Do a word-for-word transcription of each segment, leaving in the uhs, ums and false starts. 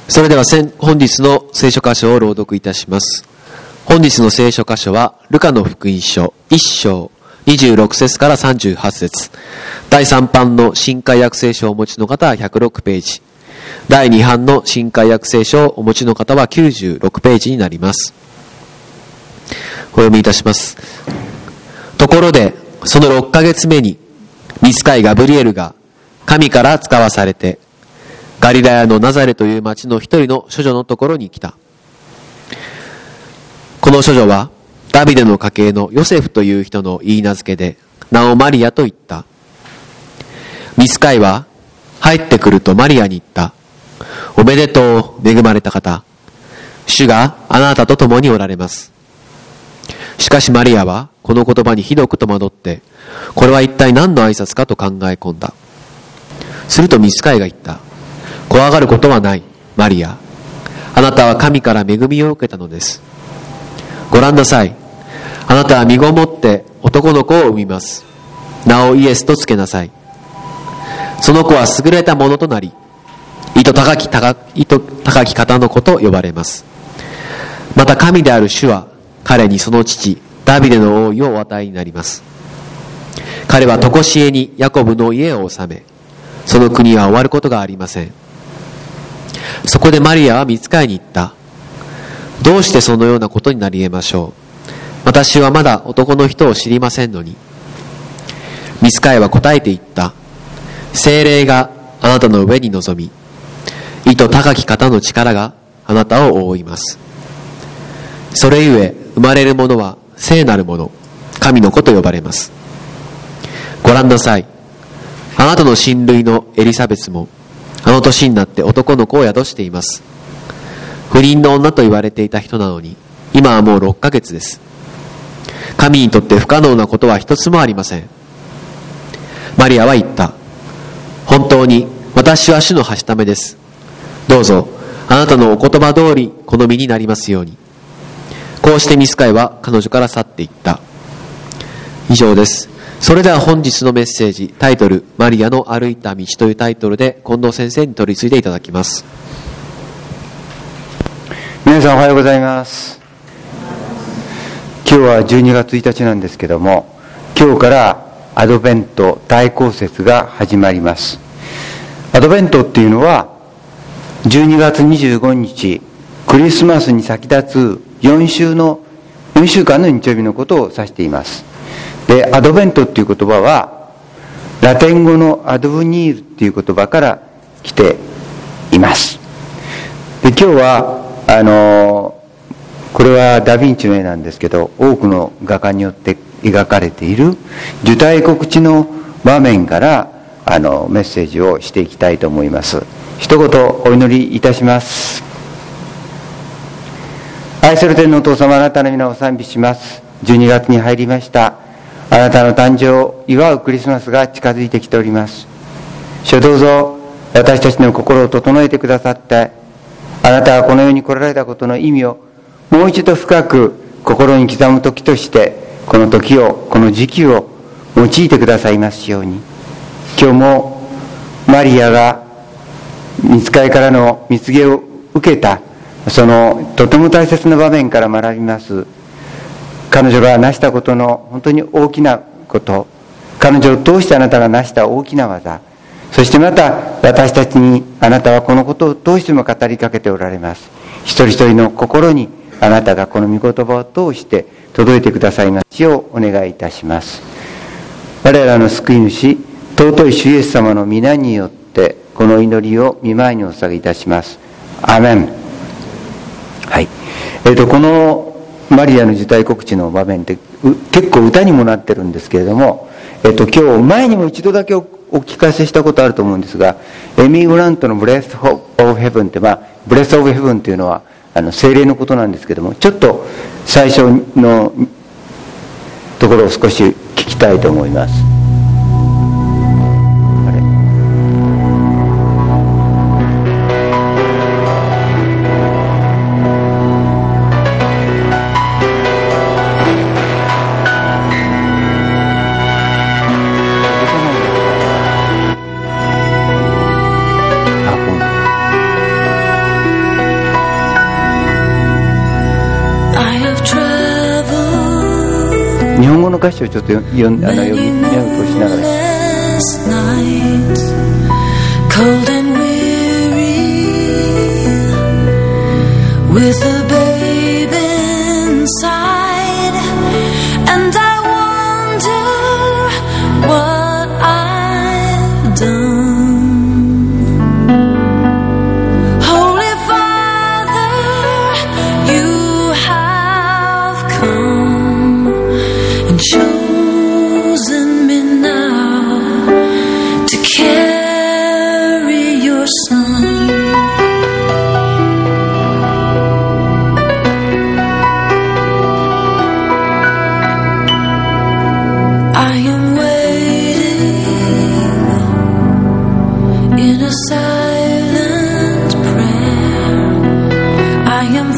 それでは本日の聖書箇所を朗読いたします。本日の聖書箇所はルカの福音書いっ章にじゅうろく節からさんじゅうはち節、だいさん版の新海訳聖書をお持ちの方はひゃくろくページ、だいに版の新海訳聖書をお持ちの方はきゅうじゅうろくページになります。お読みいたします。ところでそのろっかげつめに御使いガブリエルが神から使わされてガリラヤのナザレという町の一人の処女のところに来た。この処女はダビデの家系のヨセフという人の言い名付けで、名をマリアと言った。御使いは入ってくるとマリアに言った。おめでとう、恵まれた方。主があなたと共におられます。しかしマリアはこの言葉にひどく戸惑って、これは一体何の挨拶かと考え込んだ。すると御使いが言った。怖がることはない、マリア。あなたは神から恵みを受けたのです。ご覧なさい。あなたは身ごもって男の子を産みます。名をイエスとつけなさい。その子は優れたものとなり、意図高き高意図高き方の子と呼ばれます。また神である主は彼にその父ダビデの王位をお与えになります。彼は常しえにヤコブの家を治め、その国は終わることがありません。そこでマリアは御使いに言った。どうしてそのようなことになり得ましょう。私はまだ男の人を知りませんのに。御使いは答えて言った。聖霊があなたの上に臨み、意図高き方の力があなたを覆います。それゆえ生まれるものは聖なるもの、神の子と呼ばれます。ご覧なさい。あなたの親類のエリザベスもあの年になって男の子を宿しています。不倫の女と言われていた人なのに、今はもうろっかげつです。神にとって不可能なことは一つもありません。マリアは言った。本当に私は主のはしためです。どうぞあなたのお言葉通りこの身になりますように。こうして御使いは彼女から去っていった。以上です。それでは本日のメッセージ、タイトル、マリアの歩いた道というタイトルで近藤先生に取り継いでいただきます。 皆さんおはようございます。今日はじゅうにがつついたちなんですけども、今日からアドベント大公節が始まります。アドベントっていうのはじゅうにがつにじゅうごにちクリスマスに先立つよん週のよんしゅうかんの日曜日のことを指しています。で、アドベントっていう言葉はラテン語のアドブニールっていう言葉から来ています。で、今日はあのこれはダ・ヴィンチの絵なんですけど、多くの画家によって描かれている受胎告知の場面からあのメッセージをしていきたいと思います。一言お祈りいたします。愛する天のお父様、あなたの皆を賛美します。じゅうにがつに入りました。あなたの誕生を祝うクリスマスが近づいてきております。主、どうぞ私たちの心を整えてくださって、あなたがこの世に来られたことの意味をもう一度深く心に刻む時として、この時を、この時期を用いてくださいますように。今日もマリアが御使いからの蜜毛を受けた、そのとても大切な場面から学びます。彼女が成したことの本当に大きなこと、彼女を通してあなたが成した大きな技、そしてまた私たちにあなたはこのことを通しても語りかけておられます。一人一人の心にあなたがこの御言葉を通して届いてくださいますようお願いいたします。我らの救い主、尊い主イエス様の皆によってこの祈りを御前にお捧げいたします。アーメン。はい。えっと、このマリアの受胎告知の場面って結構歌にもなってるんですけれども、えっと、今日前にも一度だけおお聞かせしたことあると思うんですが、エミー・グラントのブレス・オブ・ヘブンって、まあ、ブレス・オブ・ヘブンっていうのはあの聖霊のことなんですけども、ちょっと最初のところを少し聞きたいと思います。 語の歌詞をちょっと読んあの読み目を通しながら。 Cold and weary, with a babe inside, and I wonder what I've done. Holy Father, you have come and chosen me now to carry your son. I am waiting in a silent prayer. I am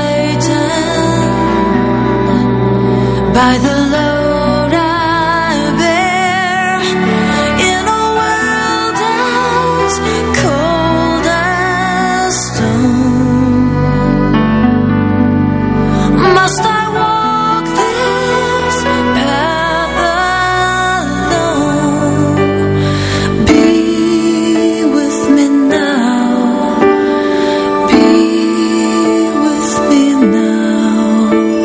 frightened by the load I bear in a world as cold as stone. Must I walk this path alone? Be with me now. Be with me now.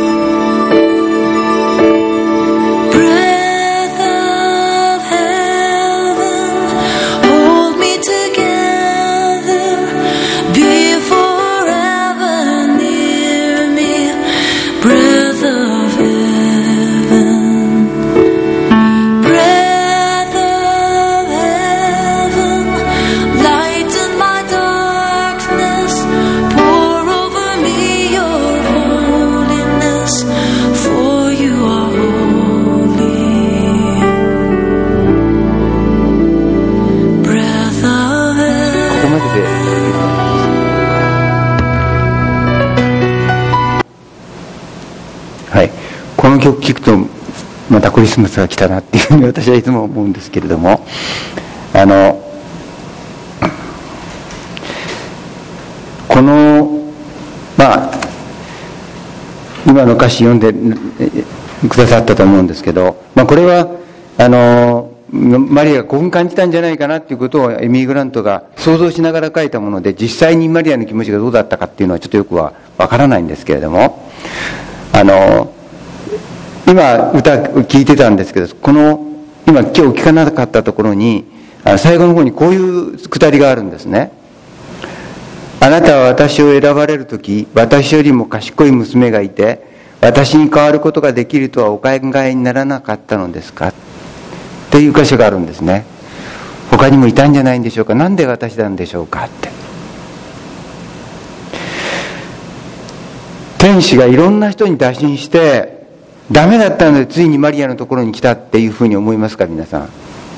Breath of heaven, hold me together. Be forever near me. Breath of heaven, breath of heaven, lighten my darkness. Pour over me your holiness, for you are holy. Breath of ここまでで heaven. はい、この曲聴くとまたクリスマスが来たなっていうふうに私はいつも思うんですけれども、あのこのまあ今の歌詞読んでくださったと思うんですけど、まあ、これはあのマリアが興奮感じたんじゃないかなっていうことをエミー・グラントが想像しながら書いたもので、実際にマリアの気持ちがどうだったかっていうのはちょっとよくはわからないんですけれども、あの今歌聞いてたんですけど、この今今日聞かなかったところに最後の方にこういうくだりがあるんですね。あなたは私を選ばれるとき、私よりも賢い娘がいて私に代わることができるとはお考えにならなかったのですかっていう箇所があるんですね。他にもいたんじゃないんでしょうか、なんで私なんでしょうかって。天使がいろんな人に打診してダメだったのでついにマリアのところに来たっていうふうに思いますか皆さん。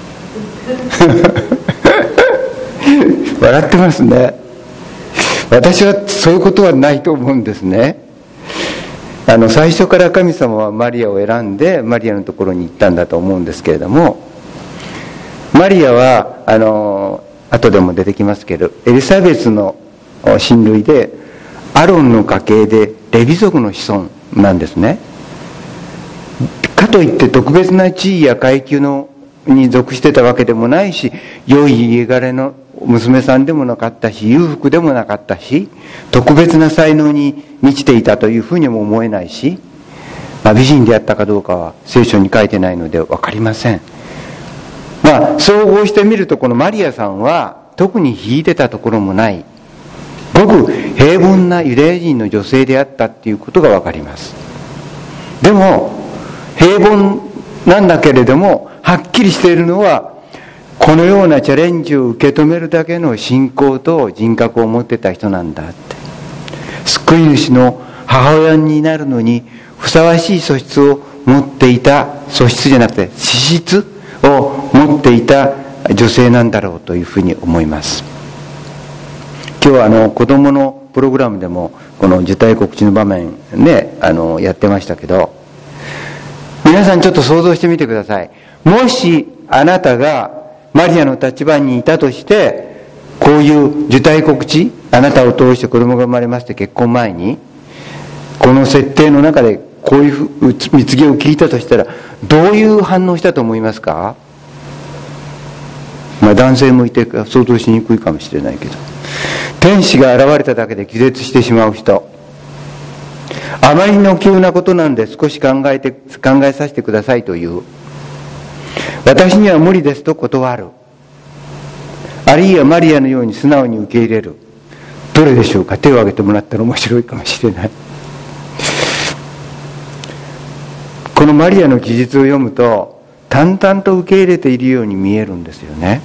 笑ってますね。私はそういうことはないと思うんですね。あの最初から神様はマリアを選んでマリアのところに行ったんだと思うんですけれども、マリアはあの後でも出てきますけどエリザベスの親類でアロンの家系でレビ族の子孫なんですね。かといって特別な地位や階級のに属してたわけでもないし、良い家柄の娘さんでもなかったし、裕福でもなかったし、特別な才能に満ちていたというふうにも思えないし、まあ、美人であったかどうかは聖書に書いてないので分かりません。まあ総合してみるとこのマリアさんは特に秀でたところもない、ごく平凡なユダヤ人の女性であったっていうことが分かります。でも平凡なんだけれどもはっきりしているのは、このようなチャレンジを受け止めるだけの信仰と人格を持ってた人なんだって。救い主の母親になるのにふさわしい素質を持っていた、素質じゃなくて資質を持っていた女性なんだろうというふうに思います。今日はあの子供のプログラムでもこの受胎告知の場面ね、あのやってましたけど、皆さんちょっと想像してみてください。もしあなたがマリアの立場にいたとして、こういう受胎告知、あなたを通して子供が生まれますって結婚前にこの設定の中でこういう蜜毛を聞いたとしたらどういう反応したと思いますか？まあ男性もいて想像しにくいかもしれないけど、天使が現れただけで気絶してしまう人、あまりの急なことなんで少し考えて考えさせてくださいという、私には無理ですと断る、あるいはマリアのように素直に受け入れる、どれでしょうか？手を挙げてもらったら面白いかもしれない。このマリアの記述を読むと淡々と受け入れているように見えるんですよね。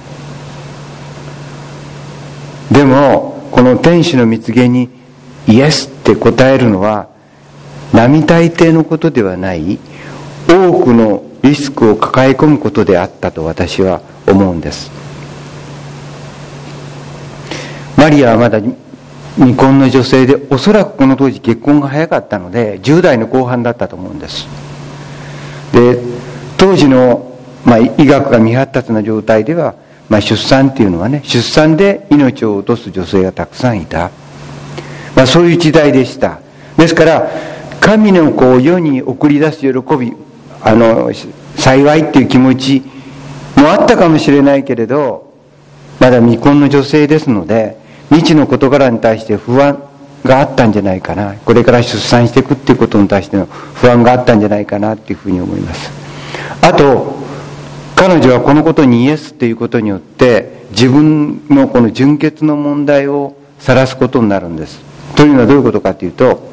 でもこの天使の蜜毛にイエスって答えるのは並大抵のことではない、多くのリスクを抱え込むことであったと私は思うんです。マリアはまだ未婚の女性で、おそらくこの当時結婚が早かったのでじゅう代の後半だったと思うんです。で当時の、まあ、医学が未発達な状態では、まあ、出産っていうのはね、出産で命を落とす女性がたくさんいた、まあ、そういう時代でした。ですから神の子を世に送り出す喜び、あの幸いっていう気持ちもあったかもしれないけれど、まだ未婚の女性ですので未知の事柄に対して不安があったんじゃないかな、これから出産していくっていうことに対しての不安があったんじゃないかなっていうふうに思います。あと彼女はこのことにイエスっていうことによって自分のこの純潔の問題を晒すことになるんです。というのはどういうことかというと、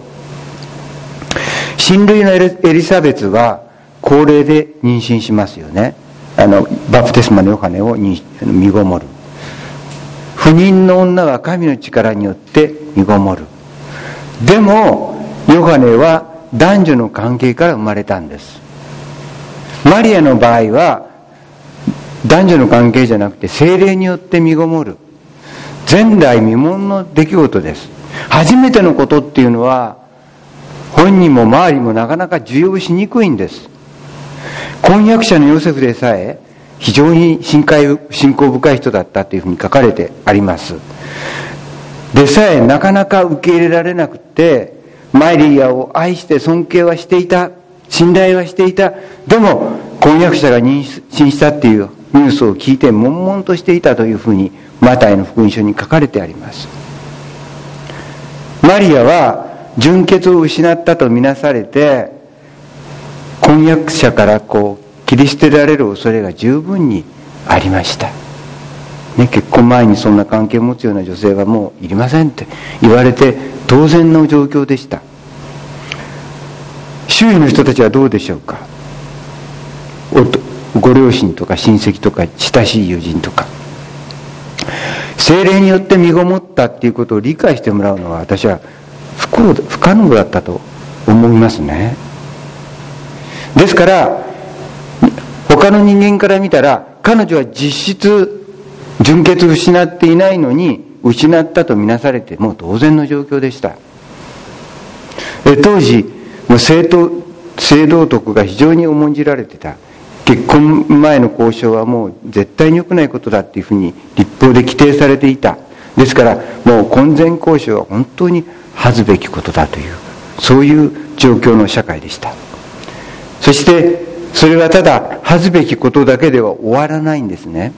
親類のエリザベツは高齢で妊娠しますよね。あのバプテスマのヨハネを身ごもる。不妊の女は神の力によって身ごもる。でもヨハネは男女の関係から生まれたんです。マリアの場合は男女の関係じゃなくて聖霊によって身ごもる、前代未聞の出来事です。初めてのことっていうのは本人も周りもなかなか受容しにくいんです。婚約者のヨセフでさえ非常に信仰深い人だったというふうに書かれてあります。でさえなかなか受け入れられなくて、マリアを愛して尊敬はしていた、信頼はしていた。でも婚約者が妊娠したっていうニュースを聞いて悶々としていたというふうにマタイの福音書に書かれてあります。マリアは純潔を失ったとみなされて、婚約者からこう切り捨てられる恐れが十分にありました、ね、結婚前にそんな関係を持つような女性はもういりませんって言われて当然の状況でした。周囲の人たちはどうでしょうか。ご両親とか親戚とか親しい友人とか、聖霊によって身ごもったっていうことを理解してもらうのは私は不幸不可能だったと思いますね。ですから他の人間から見たら彼女は実質純潔を失っていないのに失ったとみなされてもう当然の状況でした。え当時もう性道徳が非常に重んじられてた。結婚前の交渉はもう絶対に良くないことだっていうふうに立法で規定されていた。ですからもう婚前交渉は本当に恥ずべきことだという、そういう状況の社会でした。そしてそれはただ恥ずべきことだけでは終わらないんですね。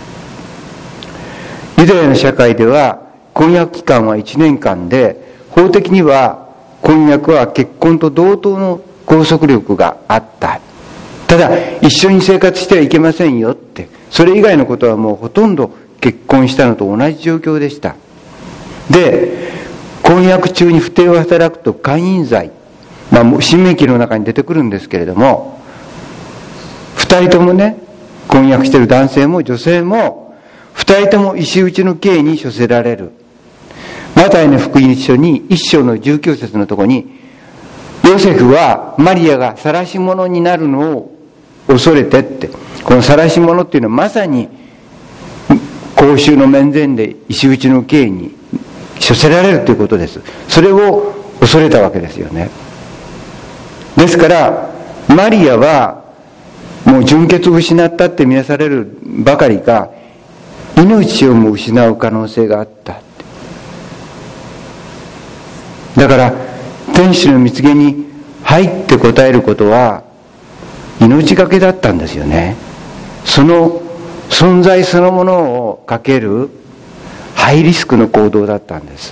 ユダヤの社会では婚約期間はいちねんかんで、法的には婚約は結婚と同等の拘束力があった。ただ一緒に生活してはいけませんよって、それ以外のことはもうほとんど結婚したのと同じ状況でした。で婚約中に不貞を働くと姦淫罪、まあ新明記の中に出てくるんですけれども、二人ともね、婚約している男性も女性も二人とも石打ちの刑に処せられる。マタイの福音書に一章のじゅうきゅう節のところに、ヨセフはマリアが晒し者になるのを恐れてって、この晒し者っていうのはまさに公衆の面前で石打ちの刑に処せられるということです。それを恐れたわけですよね。ですからマリアはもう純潔を失ったって見なされるばかりか、命をも失う可能性があった。だから天使の蜜毛にはいって答えることは命がけだったんですよね。その存在そのものをかけるハイリスクの行動だったんです。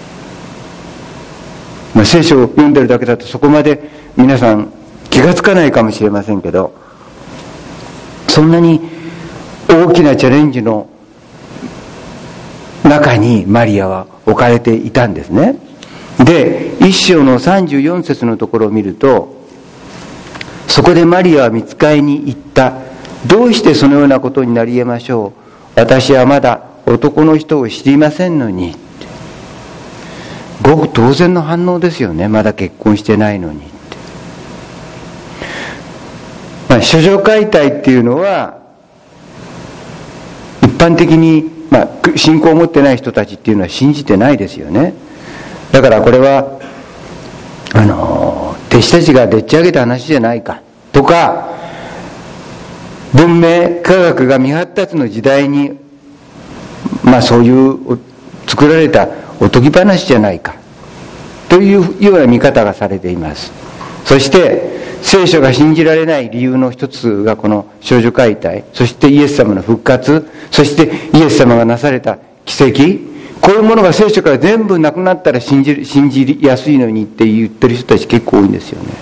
まあ、聖書を読んでるだけだとそこまで皆さん気がつかないかもしれませんけど、そんなに大きなチャレンジの中にマリアは置かれていたんですね。で、一章のさんじゅうよん節のところを見ると、そこでマリアは御使いに言った。どうしてそのようなことになり得ましょう。私はまだ男の人を知りませんのに。ごく当然の反応ですよね。まだ結婚してないのに。まあ、処女解体っていうのは一般的に、まあ、信仰を持ってない人たちっていうのは信じてないですよね。だからこれはあの弟子たちがでっち上げた話じゃないかとか、文明科学が未発達の時代に、まあ、そういう作られたおとぎ話じゃないかというような見方がされています。そして聖書が信じられない理由の一つがこの少女解体、そしてイエス様の復活、そしてイエス様がなされた奇跡、こういうものが聖書から全部なくなったら信じ、信じやすいのにって言ってる人たち結構多いんですよね。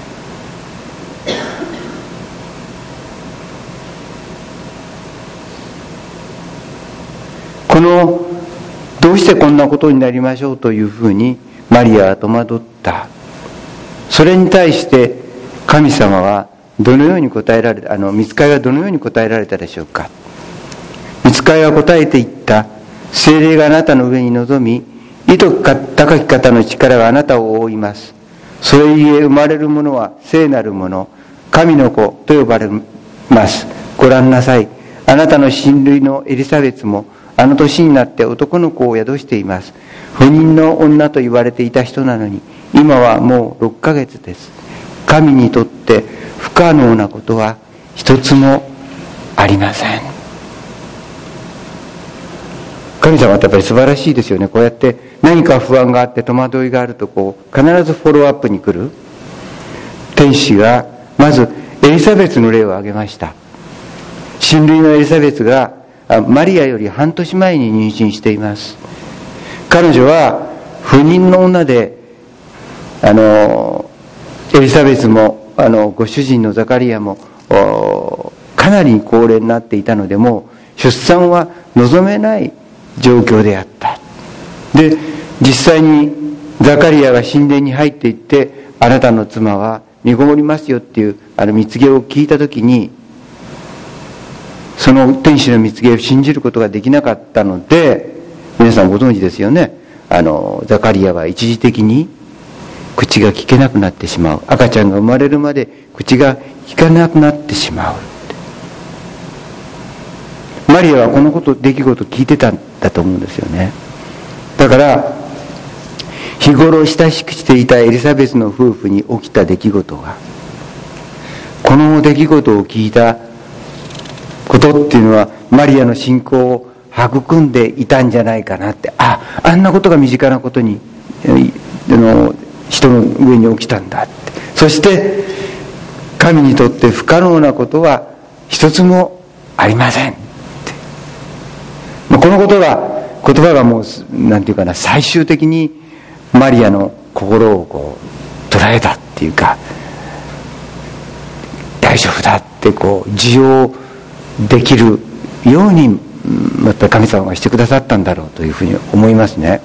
このどうしてこんなことになりましょうというふうにマリアは戸惑った。それに対して神様はどのように答えられた、あの御使いはどのように答えられたでしょうか。御使いは答えていった。聖霊があなたの上に臨み、意図高き方の力があなたを覆います。それゆえ生まれるものは聖なるもの、神の子と呼ばれます。ご覧なさい。あなたの親類のエリザベツもあの年になって男の子を宿しています。不妊の女と言われていた人なのに、今はもうろっかげつです。神にとって不可能なことは一つもありません。神様ってやっぱり素晴らしいですよね。こうやって何か不安があって戸惑いがあると、こう必ずフォローアップに来る。天使がまずエリザベツの例を挙げました。親類のエリザベツがマリアより半年前に妊娠しています。彼女は不妊の女で、あのエリザベスもあのご主人のザカリアもかなり高齢になっていたので、もう出産は望めない状況であった。で、実際にザカリアが神殿に入っていって、あなたの妻は身ごもりますよっていうあの蜜毛を聞いたときに、その天使の蜜毛を信じることができなかったので、皆さんご存知ですよね。あのザカリアは一時的に口が聞けなくなってしまう。赤ちゃんが生まれるまで口が聞かなくなってしまう。マリアはこのこと出来事を聞いてたんだと思うんですよね。だから日頃親しくしていたエリザベスの夫婦に起きた出来事が、この出来事を聞いたことっていうのはマリアの信仰を育んでいたんじゃないかなって、あ、あんなことが身近なことにあの人の上に起きたんだって。そして神にとって不可能なことは一つもありませんって。このことが言葉がもうなんていうかな、最終的にマリアの心をこう捉えたっていうか、大丈夫だってこう受容できるようにやっぱり神様がしてくださったんだろうというふうに思いますね。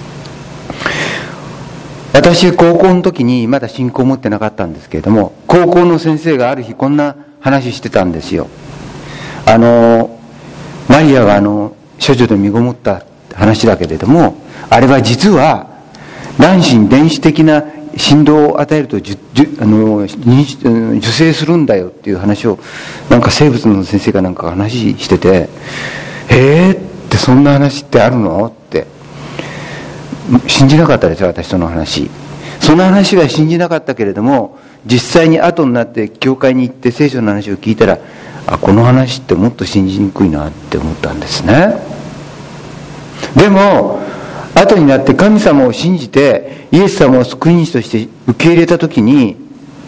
私高校の時にまだ信仰を持ってなかったんですけれども、高校の先生がある日こんな話してたんですよ。あのマリアがあの処女で身ごもった話だけれども、あれは実は卵子電子的な振動を与えるとじゅじゅあの受精するんだよっていう話をなんか生物の先生がなんか話してて、へーってそんな話ってあるのって信じなかったですよ、私その話。その話は信じなかったけれども、実際に後になって教会に行って聖書の話を聞いたら、あ、この話ってもっと信じにくいなって思ったんですね。でも後になって神様を信じてイエス様を救い主として受け入れたときに、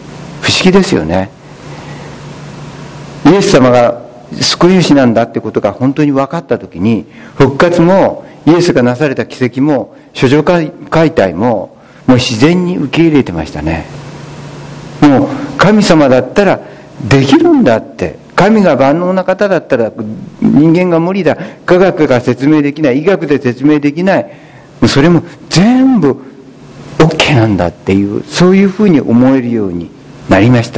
不思議ですよね。イエス様が救い主なんだってことが本当に分かったときに、復活もイエスがなされた奇跡も処女解体ももう自然に受け入れてましたね。もう神様だったらできるんだって、神が万能な方だったら人間が無理だ、科学が説明できない、医学で説明できない、それも全部 OK なんだっていう、そういうふうに思えるようになりました。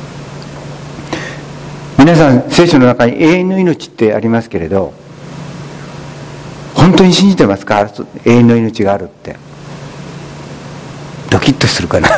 皆さん聖書の中に永遠の命ってありますけれど、本当に信じてますか？永遠の命があるって。ドキッとするかな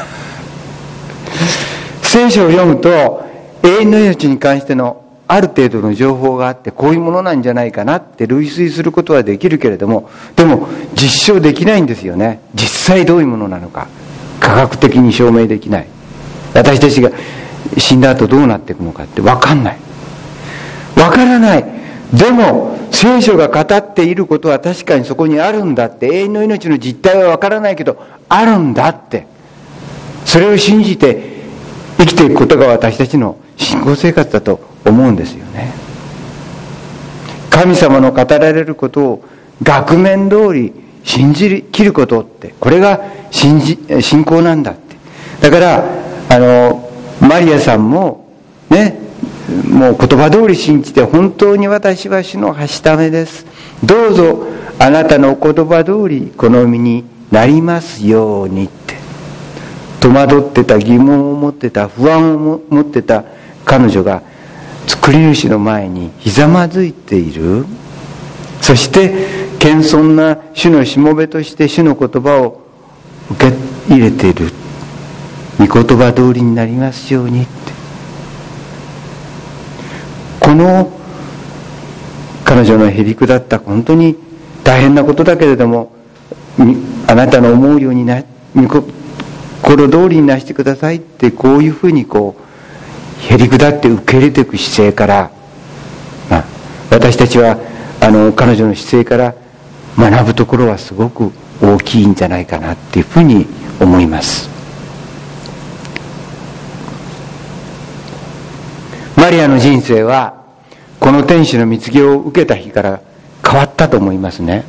聖書を読むと永遠の命に関してのある程度の情報があって、こういうものなんじゃないかなって類推することはできるけれども、でも実証できないんですよね。実際どういうものなのか科学的に証明できない。私たちが死んだ後どうなっていくのかって分かんない、分からない。でも聖書が語っていることは確かにそこにあるんだって、永遠の命の実態は分からないけどあるんだって、それを信じて生きていくことが私たちの信仰生活だと思うんですよね。神様の語られることを額面通り信じきることって、これが信じ信仰なんだって。だからあのマリアさんもね、もう言葉通り信じて、本当に私は主のはしためです、どうぞあなたのお言葉通り好みになりますようにって、戸惑ってた、疑問を持ってた、不安を持ってた彼女が作り主の前にひざまずいている。そして謙遜な主のしもべとして主の言葉を受け入れている。御言葉通りになりますようにって、この彼女のへりくだった本当に大変なことだけれども、あなたの思うようにな御心通りになしてくださいって、こういうふうにこうへりくだって受け入れていく姿勢から、まあ、私たちはあの彼女の姿勢から学ぶところはすごく大きいんじゃないかなっていうふうに思います。マリアの人生はこの天使の蜜毛を受けた日から変わったと思いますね。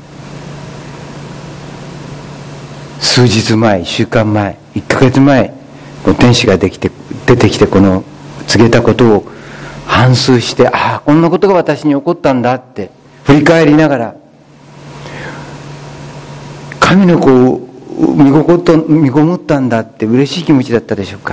数日前、いっしゅうかんまえ、いっかげつまえ、この天使ができて出てきてこの告げたことを反芻して、ああこんなことが私に起こったんだって振り返りながら、神の子を見ごと見ごもったんだって嬉しい気持ちだったでしょうか。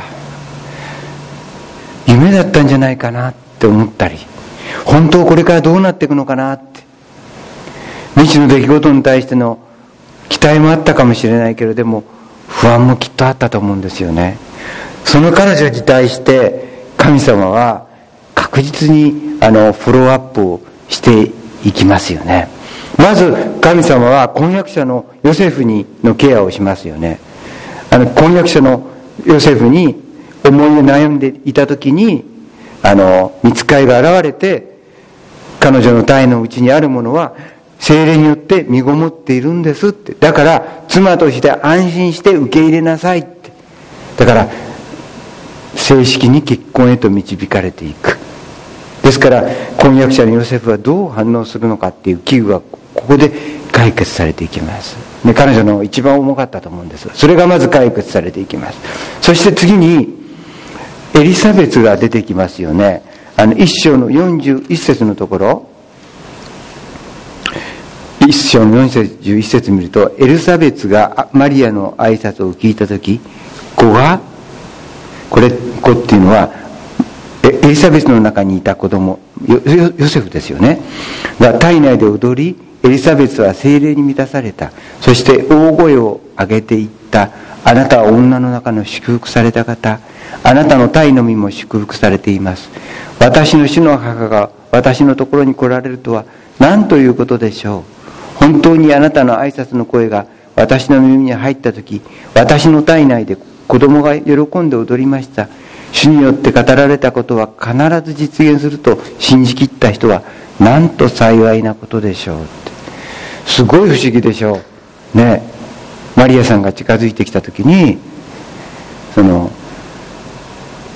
夢だったんじゃないかなって思ったり、本当これからどうなっていくのかなって、未知の出来事に対しての期待もあったかもしれないけれど、でも不安もきっとあったと思うんですよね。その彼女に対して神様は確実にあのフォローアップをしていきますよね。まず神様は婚約者のヨセフにのケアをしますよね。あの婚約者のヨセフに思いを悩んでいた時に、あの御使いが現れて、彼女の体の内にあるものは聖霊によって身ごもっているんですって、だから妻として安心して受け入れなさいって、だから正式に結婚へと導かれていく。ですから婚約者のヨセフはどう反応するのかっていう危惧はここで解決されていきます。で、彼女の一番重かったと思うんです。それがまず解決されていきます。そして次にエリザベツが出てきますよね。あの一章のよんじゅういっ節のところ、一章のよんじゅういっ節見ると、エリザベツがマリアの挨拶を聞いたとき、子が、これ子っていうのはエリザベスの中にいた子供 ヨ, ヨセフですよねが体内で踊り、エリザベスは聖霊に満たされた。そして大声を上げていった。あなたは女の中の祝福された方、あなたの体の身も祝福されています。私の主の母が私のところに来られるとは何ということでしょう。本当にあなたの挨拶の声が私の耳に入ったとき、私の体内で子供が喜んで踊りました。主によって語られたことは必ず実現すると信じきった人はなんと幸いなことでしょうって。すごい不思議でしょうね。マリアさんが近づいてきたときに、その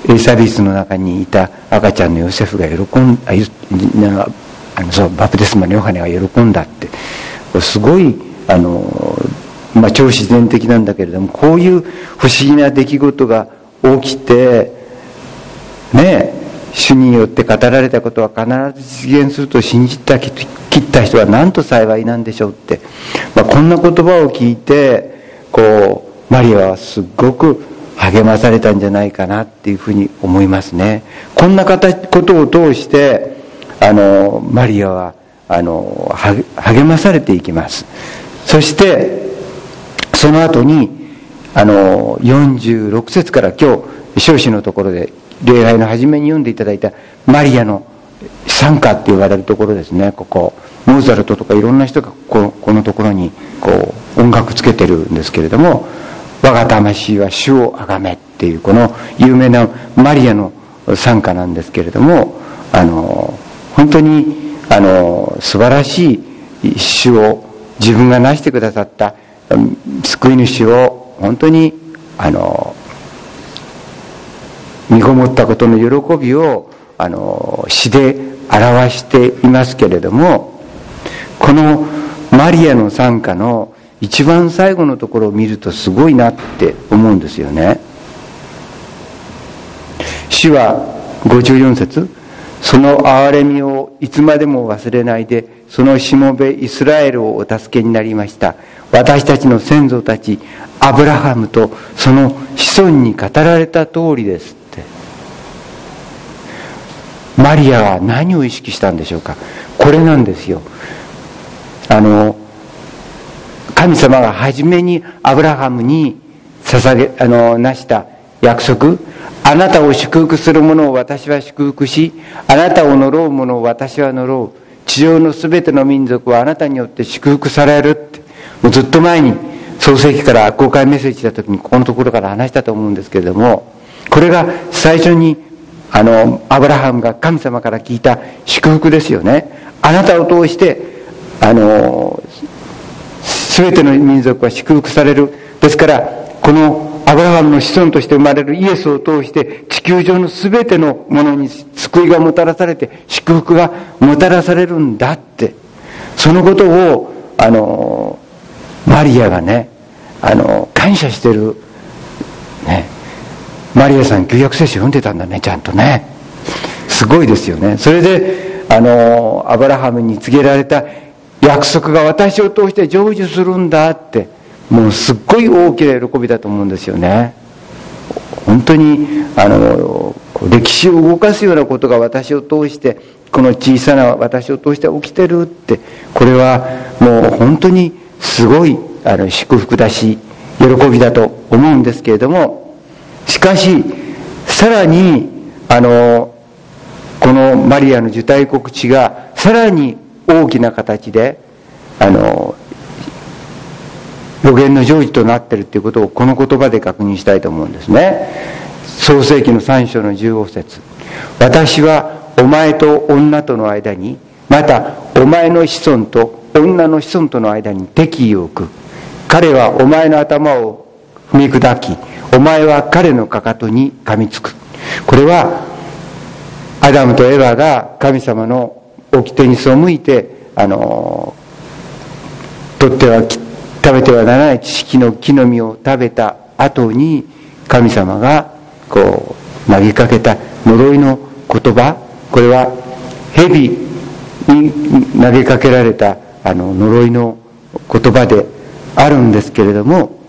エリザベスの中にいた赤ちゃんのヨセフが喜んああのそうバプテスマのヨハネが喜んだって、すごいあの、まあ、超自然的なんだけれども、こういう不思議な出来事が起きてね、主によって語られたことは必ず実現すると信じた切った人はなんと幸いなんでしょうって、まあ、こんな言葉を聞いてこうマリアはすごく励まされたんじゃないかなっていうふうに思いますね。こんなことを通してあのマリアはあの励まされていきます。そしてその後にあのよんじゅうろく節から今日召使のところで礼拝の初めに読んでいただいたマリアの賛歌って言われるところですね。ここモーツァルトとかいろんな人がこの、このところにこう音楽つけてるんですけれども、我が魂は主をあがめっていうこの有名なマリアの賛歌なんですけれども、あの本当にあの素晴らしい主を、自分がなしてくださった救い主を本当にあの身ごもったことの喜びをあの詩で表していますけれども、このマリアの賛歌の一番最後のところを見るとすごいなって思うんですよね。主はごじゅうよん節、その憐れみをいつまでも忘れないで、そのしもべイスラエルをお助けになりました。私たちの先祖たちアブラハムとその子孫に語られた通りですって。マリアは何を意識したんでしょうか。これなんですよ。あの神様が初めにアブラハムに捧げあのなした約束、あなたを祝福する者を私は祝福し、あなたを呪う者を私は呪う、地上のすべての民族はあなたによって祝福されるって、もうずっと前に創世記から公開メッセージした時にここのところから話したと思うんですけれども、これが最初にあのアブラハムが神様から聞いた祝福ですよね。あなたを通してあのすべての民族は祝福される。ですからこのアブラハムの子孫として生まれるイエスを通して地球上のすべてのものに救いがもたらされて祝福がもたらされるんだって、そのことをあのマリアがねあの感謝してるね。マリアさん旧約聖書読んでたんだね、ちゃんとね。すごいですよね。それであのアブラハムに告げられた約束が私を通して成就するんだって、もうすっごい大きな喜びだと思うんですよね。本当にあの歴史を動かすようなことが私を通して、この小さな私を通して起きてるって、これはもう本当にすごいあの祝福だし喜びだと思うんですけれども、しかしさらにあのこのマリアの受胎告知がさらに大きな形であの予言の成就となっているということをこの言葉で確認したいと思うんですね。創世記のさん章のじゅうご節、私はお前と女との間に、またお前の子孫と女の子孫との間に敵意を置く。彼はお前の頭を踏み砕き、お前は彼のかかとに噛みつく。これはアダムとエヴァが神様の掟に背いてあの取っては食べてはならない知識の木の実を食べた後に、神様がこう投げかけた呪いの言葉、これは蛇に投げかけられたあの呪いの言葉であるんですけれども、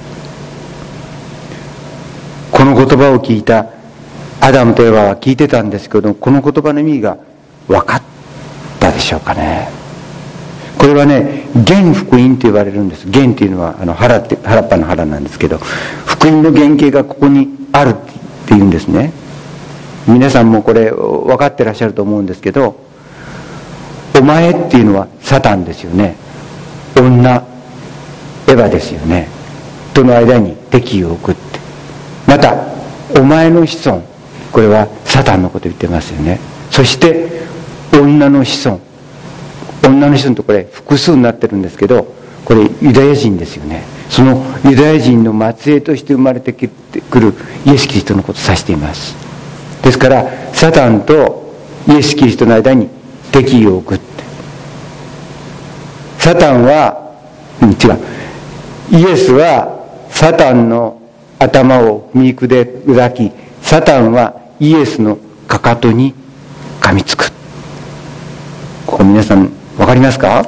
この言葉を聞いたアダムとエヴァは聞いてたんですけど、この言葉の意味が分かったでしょうかね。これはね、原福音と言われるんです。原っていうのはあの原って原っぱの原なんですけど、福音の原型がここにあるっていうんですね。皆さんもこれ分かってらっしゃると思うんですけど、お前っていうのはサタンですよね。女エヴァですよね。との間に敵意を置くって。またお前の子孫、これはサタンのこと言ってますよね。そして女の子孫、女の子孫とこれ複数になってるんですけど、これユダヤ人ですよね。そのユダヤ人の末裔として生まれてくるイエス・キリストのことを指しています。 ですからサタンとイエス・キリストの間に敵意を置くって。サタンは、うん、違う。イエスはサタンの頭を踏み砕き、サタンはイエスのかかとに噛みつく。ここ皆さんわかりますか？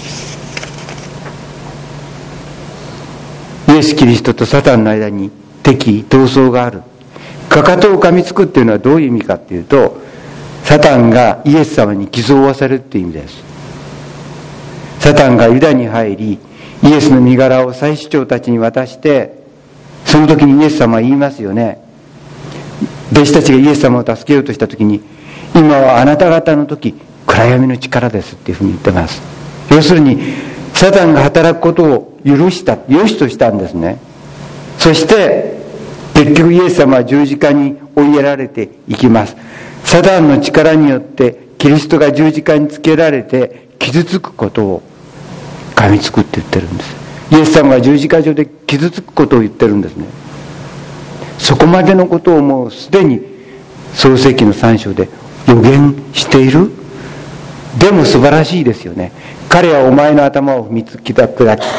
イエス・キリストとサタンの間に敵意、闘争がある。かかとを噛みつくっていうのはどういう意味かっていうと、サタンがイエス様に偽装をされるっていう意味です。サタンがユダに入り、イエスの身柄を祭司長たちに渡して、その時にイエス様は言いますよね。弟子たちがイエス様を助けようとした時に、今はあなた方の時、暗闇の力ですっていうふうに言ってます。要するにサタンが働くことを許した、良しとしたんですね。そして結局イエス様は十字架に追いやられていきます。サタンの力によってキリストが十字架につけられて傷つくことを噛みつくって言ってるんです。イエス様が十字架上で傷つくことを言ってるんですね。そこまでのことをもうすでに創世記のさん章で予言している。でも素晴らしいですよね。彼はお前の頭を踏みつきだ砕きって、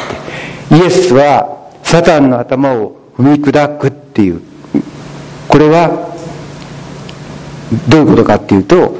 イエスはサタンの頭を踏み砕くっていう、これはどういうことかっていうと、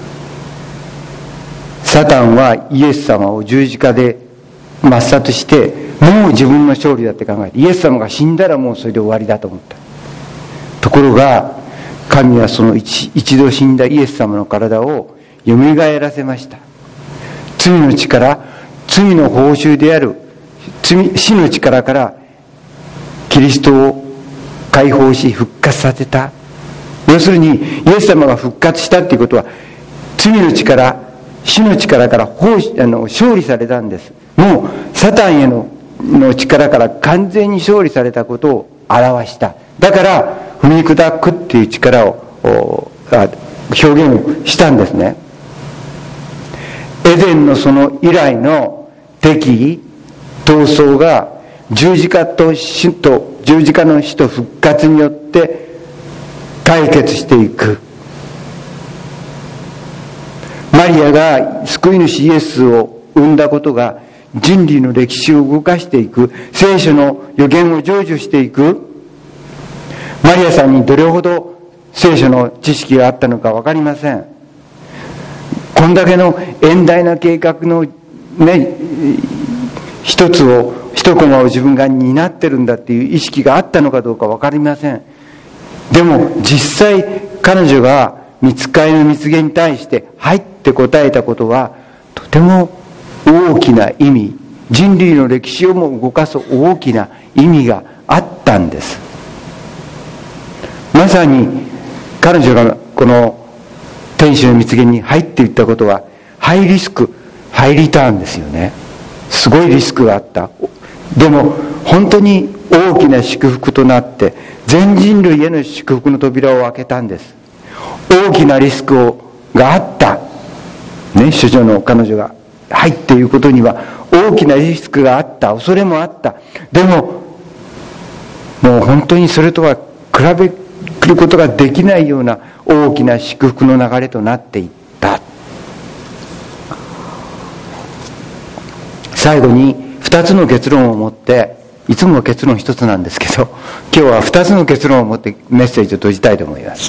サタンはイエス様を十字架で抹殺して、もう自分の勝利だって考えて、イエス様が死んだらもうそれで終わりだと思った。ところが神はその 一, 一度死んだイエス様の体をよみがえらせました。罪の力、罪の報酬である罪、死の力からキリストを解放し復活させた。要するにイエス様が復活したっていうことは、罪の力、死の力から奉仕あの勝利されたんです。もうサタンへ の, の力から完全に勝利されたことを表した。だから踏み砕くっていう力を表現をしたんですね。エデンのその以来の敵意、闘争が十字架と死と十字架の死と復活によって解決していく。マリアが救い主イエスを生んだことが人類の歴史を動かしていく、聖書の予言を成就していく。マリアさんにどれほど聖書の知識があったのか分かりません。こんだけの遠大な計画のね、一つを一コマを自分が担ってるんだっていう意識があったのかどうか分かりません。でも実際彼女が御使いの蜜源に対してはいって答えたことはとても大きな意味、人類の歴史をも動かす大きな意味があったんです。まさに彼女がこの天使の蜜源に入っていったことはハイリスクハイリターンですよね。すごいリスクがあった。でも本当に大きな祝福となって全人類への祝福の扉を開けたんです。大きなリスクをがあったね、主女の彼女が入っていることには大きなリスクがあった、恐れもあった。でももう本当にそれとは比べることができないような大きな祝福の流れとなっていった。最後に二つの結論を持って、いつも結論一つなんですけど、今日は二つの結論を持ってメッセージを閉じたいと思います。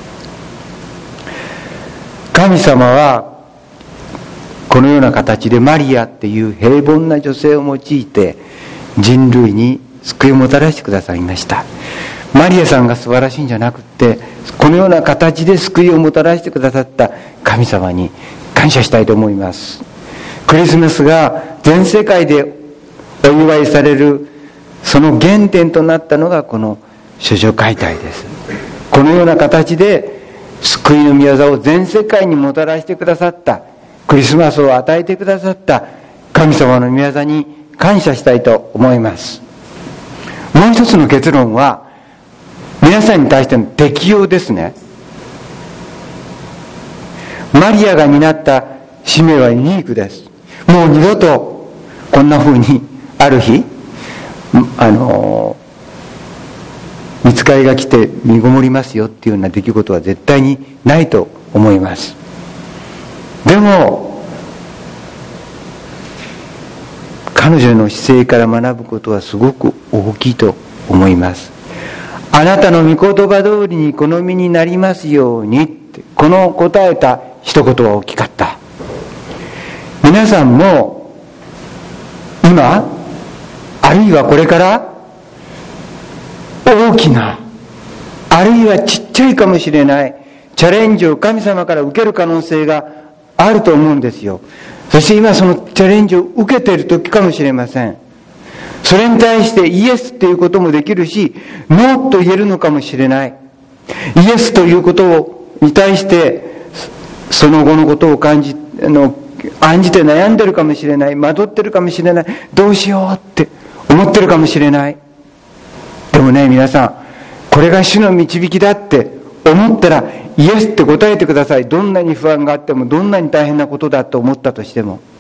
神様はこのような形でマリアっていう平凡な女性を用いて人類に救いをもたらしてくださいました。マリアさんが素晴らしいんじゃなくって、このような形で救いをもたらしてくださった神様に感謝したいと思います。クリスマスが全世界でお祝いされるその原点となったのがこの処女解体です。このような形で救いの御業を全世界にもたらしてくださった、クリスマスを与えてくださった神様の御業に感謝したいと思います。もう一つの結論は皆さんに対しての適用ですね。マリアが担った使命はユニークです。もう二度とこんな風にある日あの御使いが来て身ごもりますよっていうような出来事は絶対にないと思います。でも彼女の姿勢から学ぶことはすごく大きいと思います。あなたの御言葉通りに好みになりますようにって、この答えた一言は大きかった。皆さんも今あるいはこれから大きな、あるいはちっちゃいかもしれないチャレンジを神様から受ける可能性があると思うんですよ。そして今そのチャレンジを受けている時かもしれません。それに対してイエスっていうこともできるし、ノーと言えるのかもしれない。イエスということをに対してその後のことを感じあの案じて悩んでるかもしれない、惑ってるかもしれない、どうしようって思ってるかもしれない。でもね、皆さん、これが主の導きだって思ったらイエスって答えてください。どんなに不安があっても、どんなに大変なことだと思ったとしても、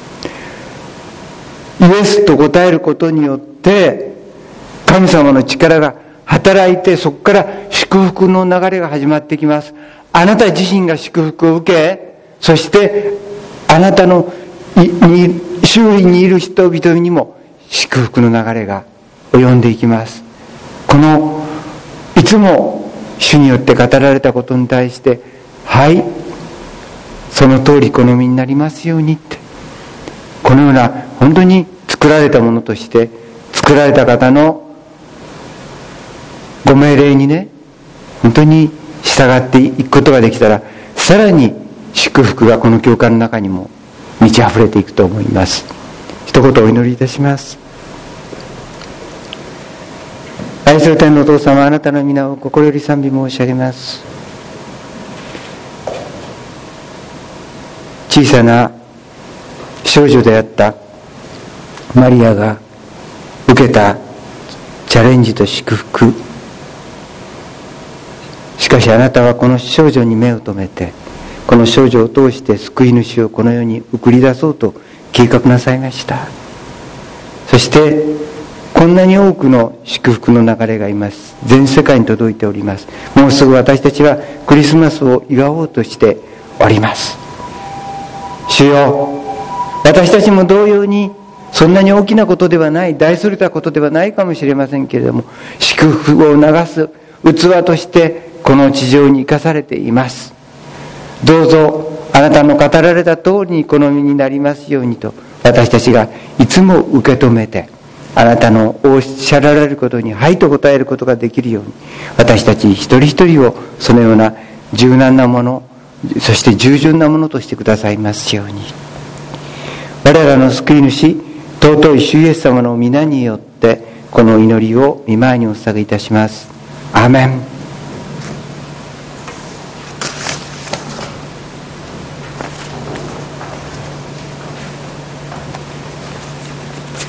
イエスと答えることによって神様の力が働いて、そこから祝福の流れが始まってきます。あなた自身が祝福を受け、そしてあなたのに周囲にいる人々にも祝福の流れが及んでいきます。このいつも主によって語られたことに対して、はい、その通り好みになりますようにって、このような本当に作られたものとして作られた方のご命令にね、本当に従っていくことができたら、さらに祝福がこの教会の中にも満ち溢れていくと思います。一言お祈りいたします。愛する天のお父様、あなたの皆を心より賛美申し上げます。小さな少女であったマリアが受けたチャレンジと祝福、しかしあなたはこの少女に目を留めて、この少女を通して救い主をこの世に送り出そうと計画なさいました。そしてこんなに多くの祝福の流れが今全世界に届いております。もうすぐ私たちはクリスマスを祝おうとしております。主よ、私たちも同様にそんなに大きなことではない、大それたことではないかもしれませんけれども、祝福を流す器としてこの地上に生かされています。どうぞあなたの語られた通りに好みになりますようにと、私たちがいつも受け止めて、あなたのおっしゃられることにはいと答えることができるように、私たち一人一人をそのような柔軟なもの、そして従順なものとしてくださいますように。我らの救い主、尊い主イエス様の皆によってこの祈りを御前にお捧げいたします。アーメン。